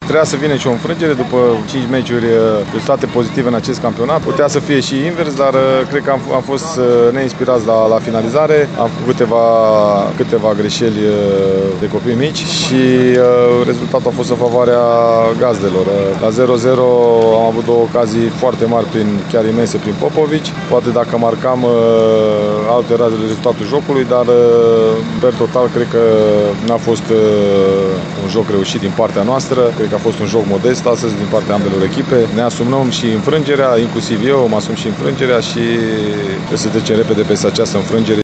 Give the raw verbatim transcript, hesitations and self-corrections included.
Trebuia să vină și o înfrângere după cinci meciuri, rezultate pozitive în acest campionat. Putea să fie și invers, dar cred că am, am fost neinspirați la, la finalizare. Am făcut câteva, câteva greșeli de copii mici și rezultatul a fost în favoarea gazdelor. La zero zero am avut două ocazii foarte mari, prin, chiar imense, prin Popovici. Poate dacă marcam, alte era rezultatul jocului, dar per total cred că n-a fost un joc reușit din partea noastră. Cred că a fost un joc modest astăzi din partea ambelor echipe. Ne asumăm și înfrângerea, inclusiv eu mă asum și înfrângerea și trebuie să trecem repede peste această înfrângere.